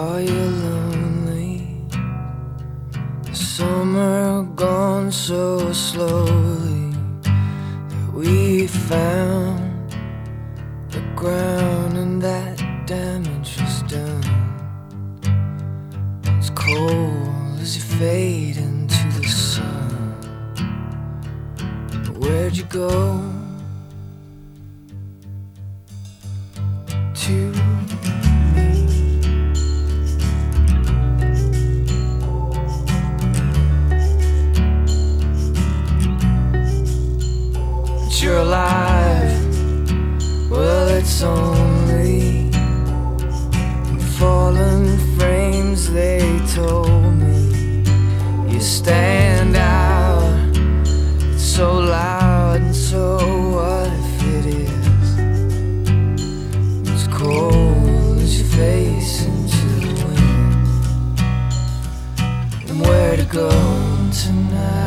Are you lonely? The summer gone so slowly that we found the ground and that damage was done. It's cold as you fade into the sun. Where'd you go? To you're alive, well it's only fallen frames, they told me. You stand out, it's so loud, and so what if it is? It's cold as your face into the wind. And where to go tonight?